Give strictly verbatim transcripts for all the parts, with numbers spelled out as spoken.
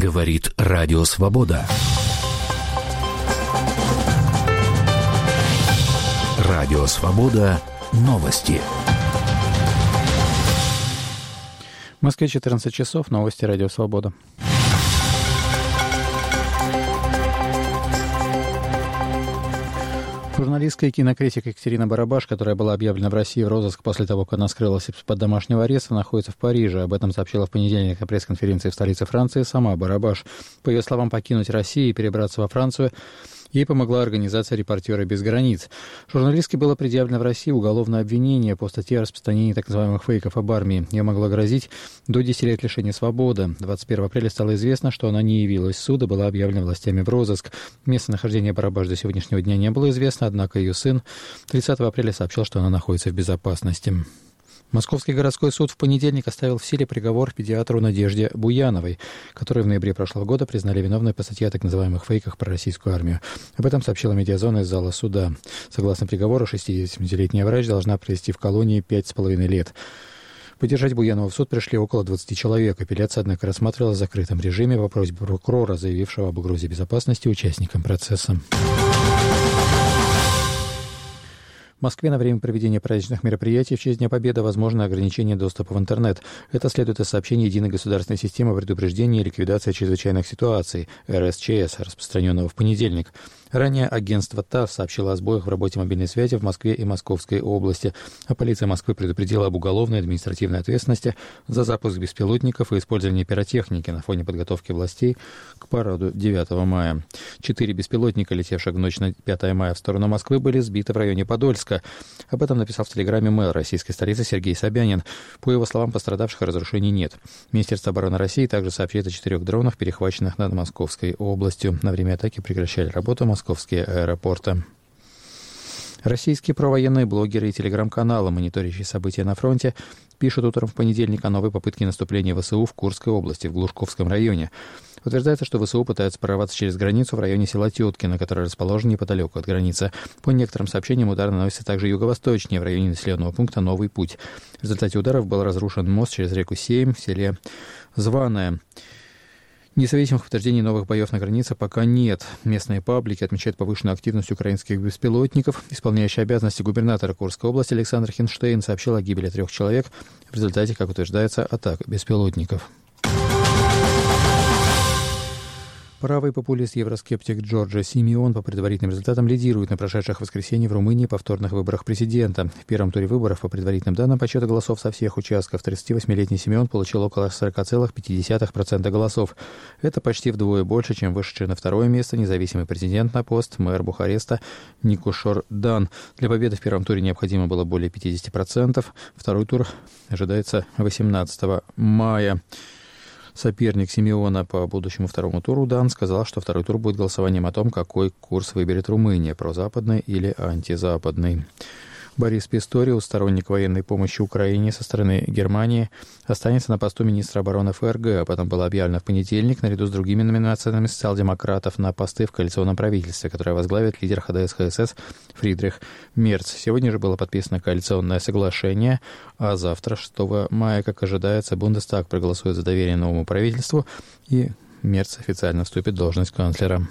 Говорит Радио Свобода. Радио Свобода. Новости. В Москве четырнадцать часов. Новости Радио Свобода. Журналистка и кинокритик Екатерина Барабаш, которая была объявлена в России в розыск после того, как она скрылась из-под домашнего ареста, находится в Париже. Об этом сообщила в понедельник на пресс-конференции в столице Франции сама Барабаш. По ее словам, покинуть Россию и перебраться во Францию ей помогла организация «Репортеры без границ». Журналистке было предъявлено в России уголовное обвинение по статье о распространении так называемых фейков об армии. Ей могло грозить до десяти лет лишения свободы. двадцать первого апреля стало известно, что она не явилась в суд и была объявлена властями в розыск. Местонахождение Барабаш до сегодняшнего дня не было известно, однако ее сын тридцатого апреля сообщил, что она находится в безопасности. Московский городской суд в понедельник оставил в силе приговор педиатру Надежде Буяновой, которую в ноябре прошлого года признали виновной по статье о так называемых фейках про российскую армию. Об этом сообщила Медиазона из зала суда. Согласно приговору, шестидесятипятилетняя врач должна провести в колонии пять с половиной лет. Поддержать Буянову в суд пришли около двадцати человек. Апелляция, однако, рассматривалась в закрытом режиме по просьбе прокурора, заявившего об угрозе безопасности участникам процесса. В Москве на время проведения праздничных мероприятий в честь Дня Победы возможно ограничение доступа в интернет. Это следует из сообщения Единой государственной системы предупреждения и ликвидации чрезвычайных ситуаций эр эс че эс, распространенного в понедельник. Ранее агентство ТАСС сообщило о сбоях в работе мобильной связи в Москве и Московской области, а полиция Москвы предупредила об уголовной и административной ответственности за запуск беспилотников и использование пиротехники на фоне подготовки властей к параду девятого мая. Четыре беспилотника, летевших в ночь на пятое мая в сторону Москвы, были сбиты в районе Подольска. Об этом написал в Телеграме мэр российской столицы Сергей Собянин. По его словам, пострадавших и разрушений нет. Министерство обороны России также сообщает о четырех дронах, перехваченных над Московской областью. На время атаки прекращали работу московские аэропорты. Российские провоенные блогеры и телеграм-каналы, мониторящие события на фронте, пишут утром в понедельник о новой попытке наступления ВСУ в Курской области, в Глушковском районе. Утверждается, что ВСУ пытаются прорваться через границу в районе села Теткино, которое расположено неподалеку от границы. По некоторым сообщениям, удар наносится также юго-восточнее, в районе населенного пункта Новый Путь. В результате ударов был разрушен мост через реку Сейм в селе Званое. Независимых подтверждений новых боев на границе пока нет. Местные паблики отмечают повышенную активность украинских беспилотников. Исполняющий обязанности губернатора Курской области Александр Хинштейн сообщил о гибели трех человек в результате, как утверждается, атак беспилотников. Правый популист евроскептик Джорджа Симеон по предварительным результатам лидирует на прошедших в воскресенье в Румынии повторных выборах президента. В первом туре выборов по предварительным данным подсчета голосов со всех участков тридцативосьмилетний Симеон получил около сорок целых пять десятых процента голосов. Это почти вдвое больше, чем вышедший на второе место независимый претендент на пост мэр Бухареста Никушор Дан. Для победы в первом туре необходимо было более пятьдесят процентов. Второй тур ожидается восемнадцатого мая. Соперник Симеона по будущему второму туру Дан сказал, что второй тур будет голосованием о том, какой курс выберет Румыния – прозападный или антизападный. Борис Писториус, сторонник военной помощи Украине со стороны Германии, останется на посту министра обороны эф эр гэ. Об этом было объявлено в понедельник наряду с другими номинациями социал-демократов на посты в коалиционном правительстве, которое возглавит лидер ха дэ эс ха эс эс Фридрих Мерц. Сегодня же было подписано коалиционное соглашение, а завтра, шестого мая, как ожидается, Бундестаг проголосует за доверие новому правительству, и Мерц официально вступит в должность канцлера.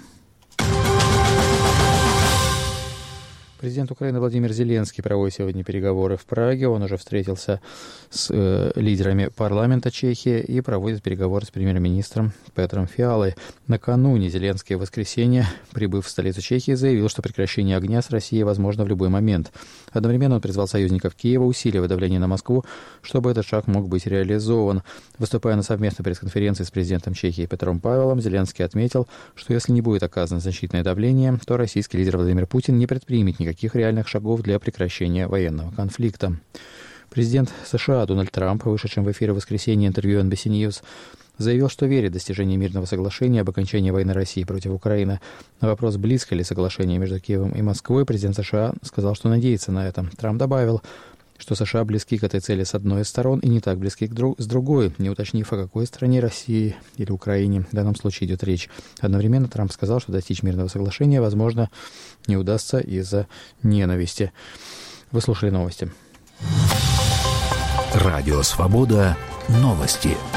Президент Украины Владимир Зеленский проводит сегодня переговоры в Праге. Он уже встретился с э, лидерами парламента Чехии и проводит переговоры с премьер-министром Петром Фиалой. Накануне Зеленский в воскресенье, прибыв в столицу Чехии, заявил, что прекращение огня с Россией возможно в любой момент. Одновременно он призвал союзников Киева усиливать давление на Москву, чтобы этот шаг мог быть реализован. Выступая на совместной пресс-конференции с президентом Чехии Петром Павелом, Зеленский отметил, что если не будет оказано значительное давление, то российский лидер Владимир Путин не предпримет никаких Никаких реальных шагов для прекращения военного конфликта. Президент США Дональд Трамп, вышедшим в эфир в воскресенье интервью эн би си News, заявил, что верит в достижение мирного соглашения об окончании войны России против Украины. На вопрос, близко ли соглашение между Киевом и Москвой, президент США сказал, что надеется на это. Трамп добавил, что США близки к этой цели с одной из сторон и не так близки к друг, с другой, не уточнив, о какой стране, России или Украине в данном случае идет речь. Одновременно Трамп сказал, что достичь мирного соглашения, возможно, не удастся из-за ненависти. Вы слушали новости. Радио Свобода. Новости.